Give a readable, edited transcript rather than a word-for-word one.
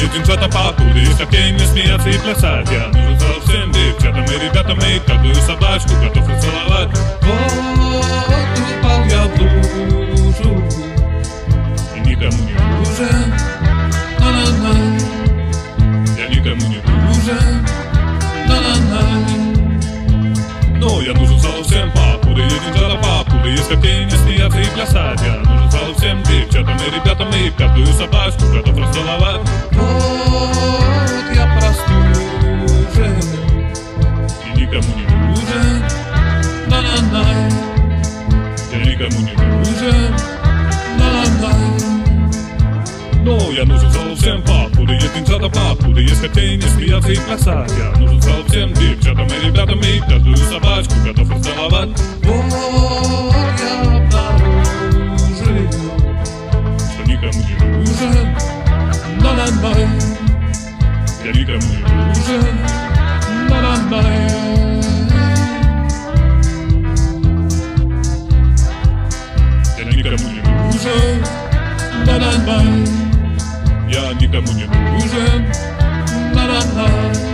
девчата покуры, есть как тень, не смеяться и плясать. Я нужен совсем девчатам и ребятам, и каждую собачку готов расцеловать. Вот упал я в лужу и никому не нужен, на-на-на. Я никому не нужен, на-на-на. Но я нужен совсем покуры, и девчата покуры, есть как тень, не смеяться и плясать. Я нужен совсем девчатам и ребятам, и каждую собачку готов расцеловать. Вот я простужен и никому не нужен, на-на-на. Я никому не нужен, на-на-на. Но я нужен совсем покуры, и девчата покуры, есть как тень, не смеяться и плясать. Я нужен совсем девчатам и ребятам, и каждую собачку готов расцеловать. Вот я обнаружил, что никому не нужен, на-на-на. Я никому не нужен, на-на-на. Я никому не нужен, на-на-на. Я никому не нужен, на-на-на.